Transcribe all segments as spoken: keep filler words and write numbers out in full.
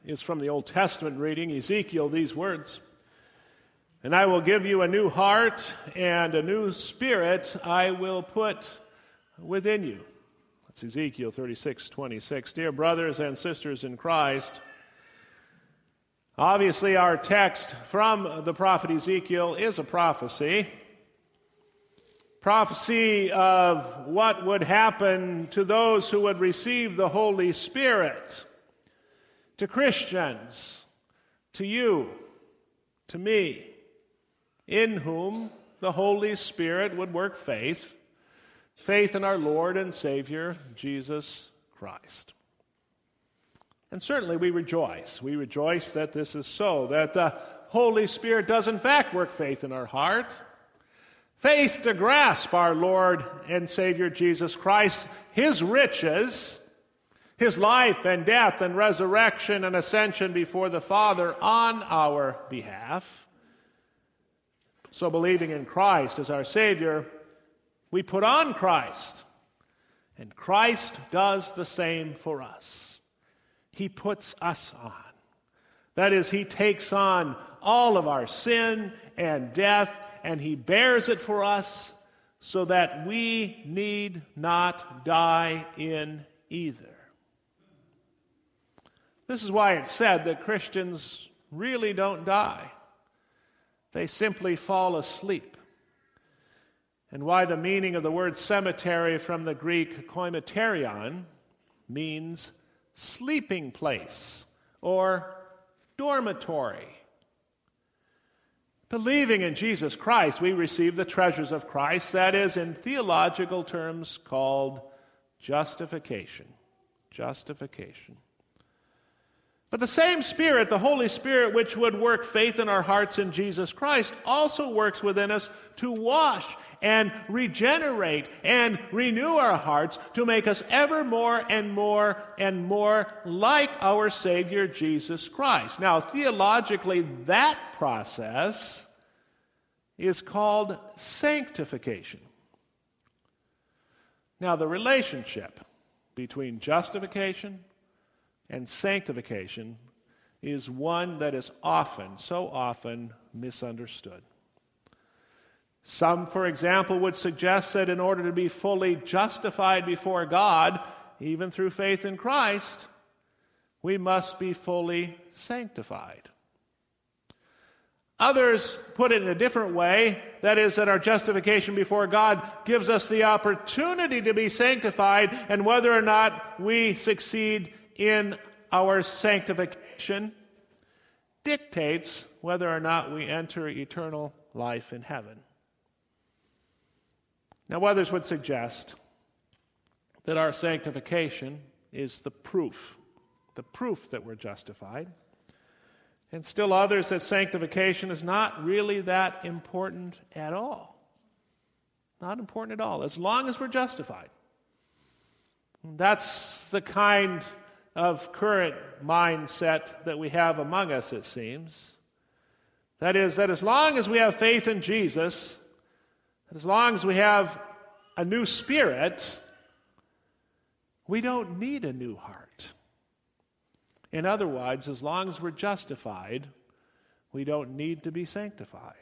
is from the Old Testament reading, Ezekiel, these words. And I will give you a new heart, and a new spirit I will put within you. That's Ezekiel thirty-six twenty-six. Dear brothers and sisters in Christ, obviously our text from the prophet Ezekiel is a prophecy. Prophecy of what would happen to those who would receive the Holy Spirit, to Christians, to you, to me, in whom the Holy Spirit would work faith, faith in our Lord and Savior, Jesus Christ. And certainly we rejoice. We rejoice that this is so, that the Holy Spirit does in fact work faith in our heart, faith to grasp our Lord and Savior Jesus Christ, His riches, His life and death and resurrection and ascension before the Father on our behalf. So believing in Christ as our Savior, we put on Christ, and Christ does the same for us. He puts us on. That is, He takes on all of our sin and death, and He bears it for us so that we need not die in either. This is why it's said that Christians really don't die. They simply fall asleep. And why the meaning of the word cemetery from the Greek koimeterion means sleeping place or dormitory. Believing in Jesus Christ, we receive the treasures of Christ, that is, in theological terms, called justification. Justification. But the same Spirit, the Holy Spirit, which would work faith in our hearts in Jesus Christ, also works within us to wash and regenerate and renew our hearts to make us ever more and more and more like our Savior Jesus Christ. Now, theologically, that process is called sanctification. Now, the relationship between justification and sanctification is one that is often, so often, misunderstood. Some, for example, would suggest that in order to be fully justified before God, even through faith in Christ, we must be fully sanctified. Others put it in a different way, that is, that our justification before God gives us the opportunity to be sanctified, and whether or not we succeed in our sanctification dictates whether or not we enter eternal life in heaven. Now, others would suggest that our sanctification is the proof, the proof that we're justified. And still others that sanctification is not really that important at all. Not important at all, as long as we're justified. That's the kind of current mindset that we have among us, it seems. That is, that as long as we have faith in Jesus, as long as we have a new spirit, we don't need a new heart. In other words, as long as we're justified, we don't need to be sanctified.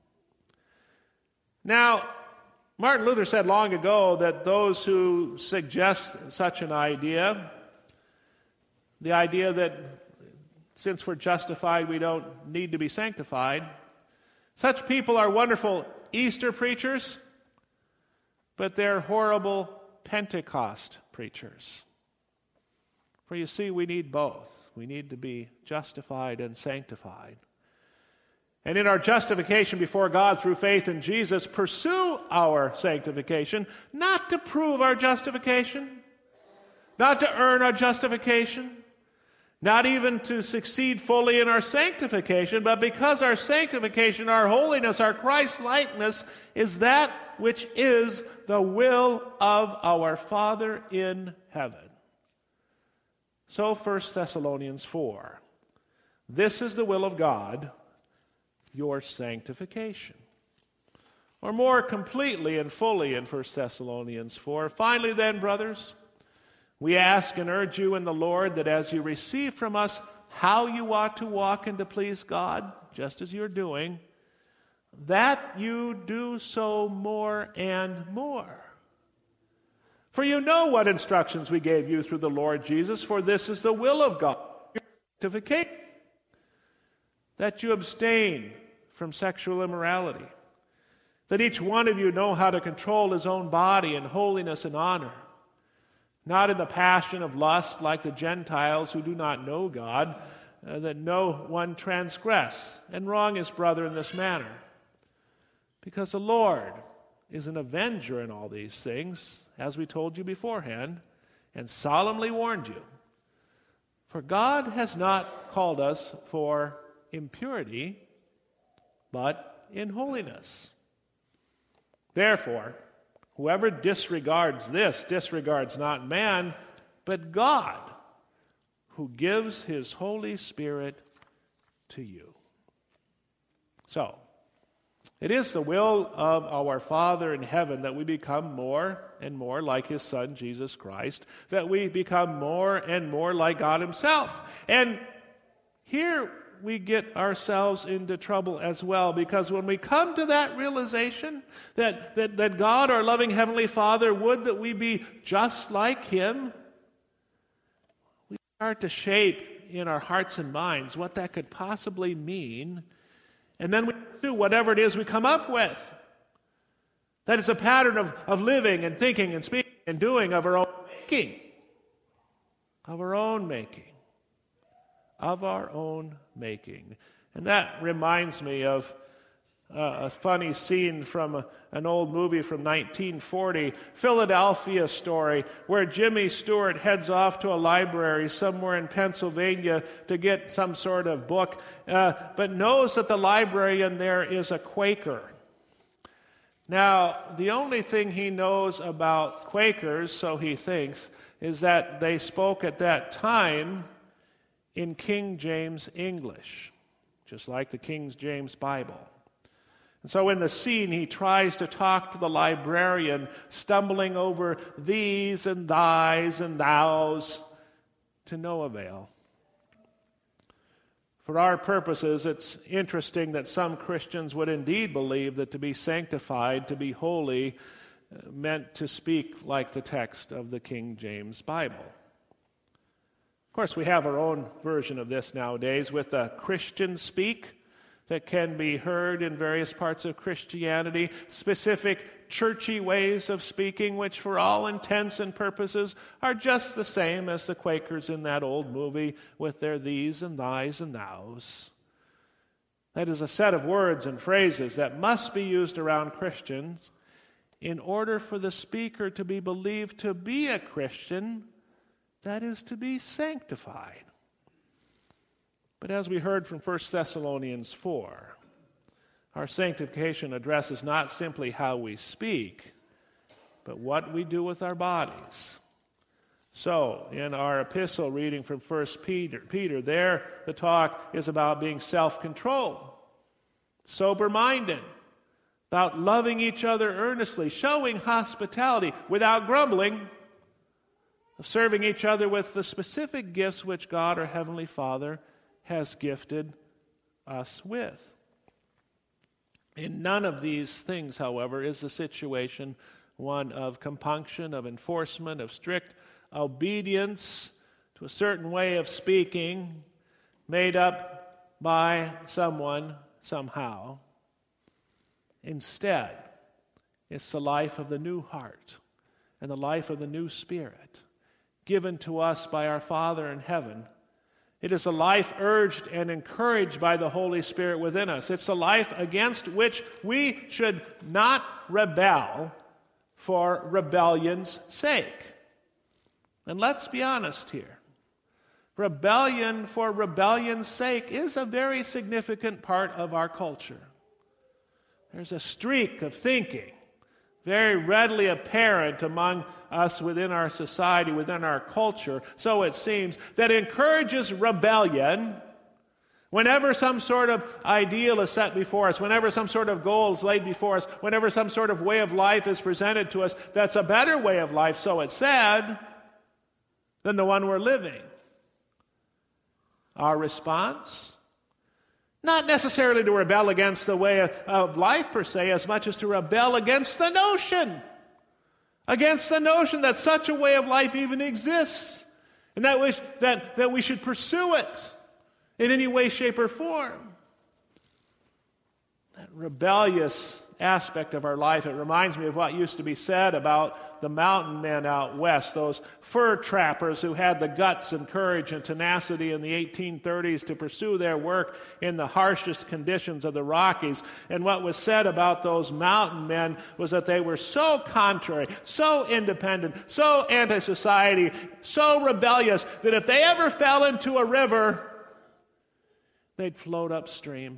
Now, Martin Luther said long ago that those who suggest such an idea, the idea that since we're justified, we don't need to be sanctified, such people are wonderful Easter preachers, but they're horrible Pentecost preachers. For you see, we need both. We need to be justified and sanctified. And in our justification before God through faith in Jesus, pursue our sanctification, not to prove our justification, not to earn our justification, not even to succeed fully in our sanctification, but because our sanctification, our holiness, our Christ-likeness is that which is the will of our Father in heaven. So First Thessalonians four. This is the will of God, your sanctification. Or more completely and fully in First Thessalonians four. Finally then, brothers, we ask and urge you in the Lord that as you receive from us how you ought to walk and to please God, just as you're doing, that you do so more and more. For you know what instructions we gave you through the Lord Jesus, for this is the will of God, your sanctification, that you abstain from sexual immorality, that each one of you know how to control his own body in holiness and honor, not in the passion of lust like the Gentiles who do not know God, uh, that no one transgress and wrong his brother in this manner. Because the Lord is an avenger in all these things, as we told you beforehand, and solemnly warned you. For God has not called us for impurity, but in holiness. Therefore, whoever disregards this disregards not man, but God, who gives his Holy Spirit to you. So, it is the will of our Father in heaven that we become more and more like his Son, Jesus Christ, that we become more and more like God himself. And here we get ourselves into trouble as well, because when we come to that realization that, that, that God, our loving Heavenly Father, would that we be just like him, we start to shape in our hearts and minds what that could possibly mean, and then we do whatever it is we come up with. That is a pattern of, of living and thinking and speaking and doing of our own making. Of our own making. Of our own making. And that reminds me of uh, a funny scene from a, an old movie from nineteen forty, Philadelphia Story, where Jimmy Stewart heads off to a library somewhere in Pennsylvania to get some sort of book, uh, but knows that the librarian there is a Quaker. Now, the only thing he knows about Quakers, so he thinks, is that they spoke at that time in King James English, just like the King James Bible. And so in the scene, he tries to talk to the librarian, stumbling over these and thys and thous, to no avail. For our purposes, it's interesting that some Christians would indeed believe that to be sanctified, to be holy, meant to speak like the text of the King James Bible. Of course, we have our own version of this nowadays with the Christian speak that can be heard in various parts of Christianity, specific churchy ways of speaking, which for all intents and purposes are just the same as the Quakers in that old movie with their these and thys and thous. That is a set of words and phrases that must be used around Christians in order for the speaker to be believed to be a Christian, that is, to be sanctified. But as we heard from First Thessalonians four, our sanctification addresses not simply how we speak, but what we do with our bodies. So, in our epistle reading from First Peter, Peter, there the talk is about being self-controlled, sober-minded, about loving each other earnestly, showing hospitality without grumbling, of serving each other with the specific gifts which God, our Heavenly Father, has gifted us with. In none of these things, however, is the situation one of compunction, of enforcement, of strict obedience to a certain way of speaking made up by someone somehow. Instead, it's the life of the new heart and the life of the new spirit given to us by our Father in heaven. It is a life urged and encouraged by the Holy Spirit within us. It's a life against which we should not rebel for rebellion's sake. And let's be honest here. Rebellion for rebellion's sake is a very significant part of our culture. There's a streak of thinking very readily apparent among us within our society, within our culture, so it seems, that encourages rebellion whenever some sort of ideal is set before us, whenever some sort of goal is laid before us, whenever some sort of way of life is presented to us that's a better way of life, so it's said, than the one we're living. our response? Not necessarily to rebel against the way of life per se, as much as to rebel against the notion. Against the notion that such a way of life even exists. And that we, that, that we should pursue it in any way, shape, or form. That rebellious aspect of our life, it reminds me of what used to be said about the mountain men out west, those fur trappers who had the guts and courage and tenacity in the eighteen thirties to pursue their work in the harshest conditions of the Rockies. And what was said about those mountain men was that they were so contrary, so independent, so anti-society, so rebellious, that if they ever fell into a river, they'd float upstream.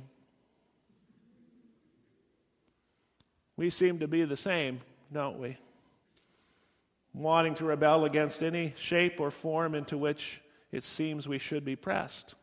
We seem to be the same, don't we? Wanting to rebel against any shape or form into which it seems we should be pressed.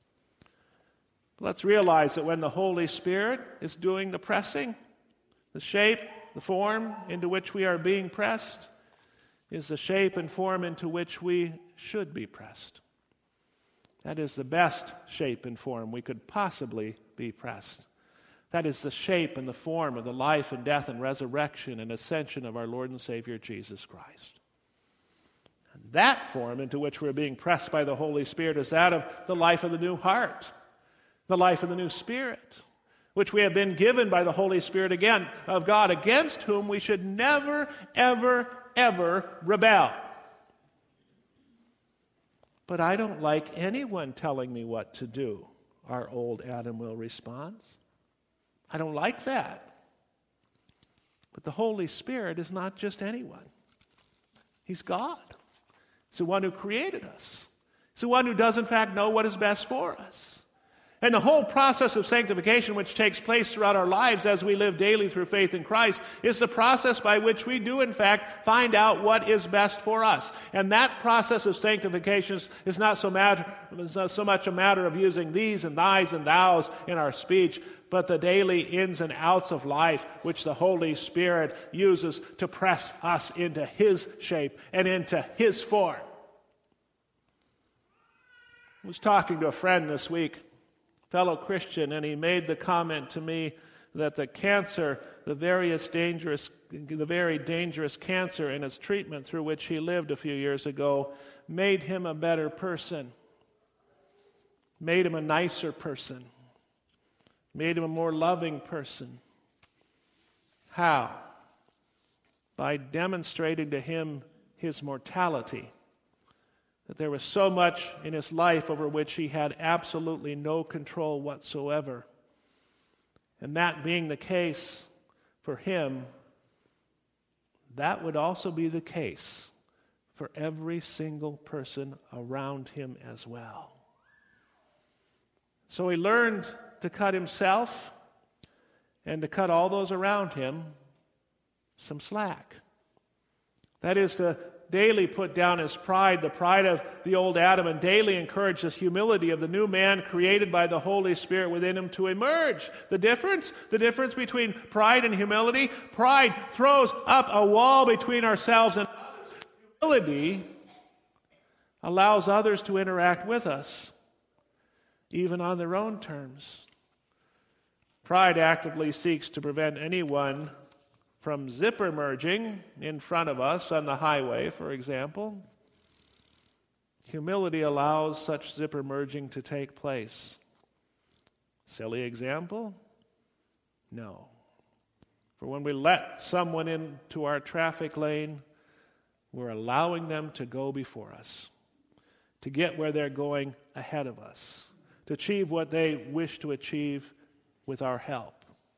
Let's realize that when the Holy Spirit is doing the pressing, the shape, the form into which we are being pressed is the shape and form into which we should be pressed. That is the best shape and form we could possibly be pressed. That is the shape and the form of the life and death and resurrection and ascension of our Lord and Savior Jesus Christ. And that form into which we're being pressed by the Holy Spirit is that of the life of the new heart, the life of the new spirit, which we have been given by the Holy Spirit again of God, against whom we should never, ever, ever rebel. But I don't like anyone telling me what to do, our old Adam will respond. I don't like that. But the Holy Spirit is not just anyone. He's God. He's the one who created us. He's the one who does, in fact, know what is best for us. And the whole process of sanctification, which takes place throughout our lives as we live daily through faith in Christ, is the process by which we do, in fact, find out what is best for us. And that process of sanctification is not so, matter, is not so much a matter of using these and thys and thous in our speech, but the daily ins and outs of life which the Holy Spirit uses to press us into His shape and into His form. I was talking to a friend this week, fellow Christian, and he made the comment to me that the cancer, the various dangerous, the very dangerous cancer and its treatment through which he lived a few years ago made him a better person, made him a nicer person, made him a more loving person. How? By demonstrating to him his mortality. That there was so much in his life over which he had absolutely no control whatsoever. And that being the case for him, that would also be the case for every single person around him as well. So he learned to cut himself and to cut all those around him some slack. That is to daily put down his pride, the pride of the old Adam, and daily encourage this humility of the new man created by the Holy Spirit within him to emerge. The difference? The difference between pride and humility? Pride throws up a wall between ourselves and others. Humility allows others to interact with us, even on their own terms. Pride actively seeks to prevent anyone from zipper merging in front of us on the highway, for example. Humility allows such zipper merging to take place. Silly example? No. For when we let someone into our traffic lane, we're allowing them to go before us, to get where they're going ahead of us, to achieve what they wish to achieve with our help.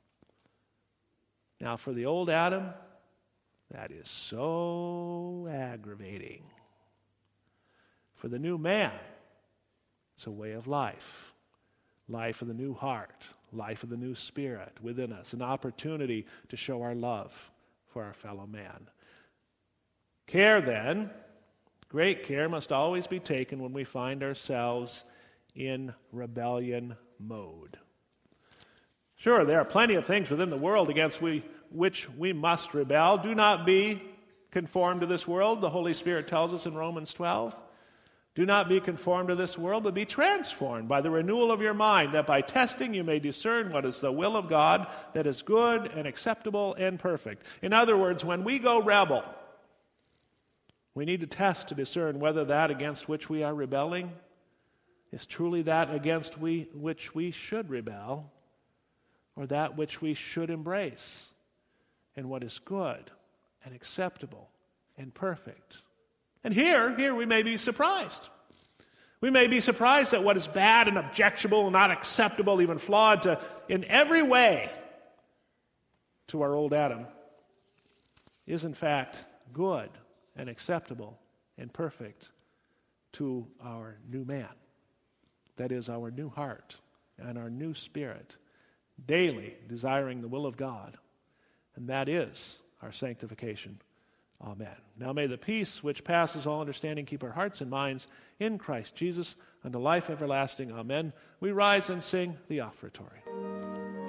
Now, for the old Adam, that is so aggravating. For the new man, it's a way of life. Life of the new heart, life of the new spirit within us, an opportunity to show our love for our fellow man. Care, then, great care must always be taken when we find ourselves in rebellion mode. Sure, there are plenty of things within the world against we, which we must rebel. Do not be conformed to this world, the Holy Spirit tells us in Romans twelve. Do not be conformed to this world, but be transformed by the renewal of your mind, that by testing you may discern what is the will of God, that is good and acceptable and perfect. In other words, when we go rebel, we need to test to discern whether that against which we are rebelling is truly that against we, which we should rebel, or that which we should embrace, and what is good and acceptable and perfect. And here, here we may be surprised. We may be surprised that what is bad and objectionable, not acceptable, even flawed to, in every way to our old Adam, is in fact good and acceptable and perfect to our new man. That is our new heart and our new spirit, daily desiring the will of God. And that is our sanctification. Amen. Now may the peace which passes all understanding keep our hearts and minds in Christ Jesus unto life everlasting. Amen. We rise and sing the offertory.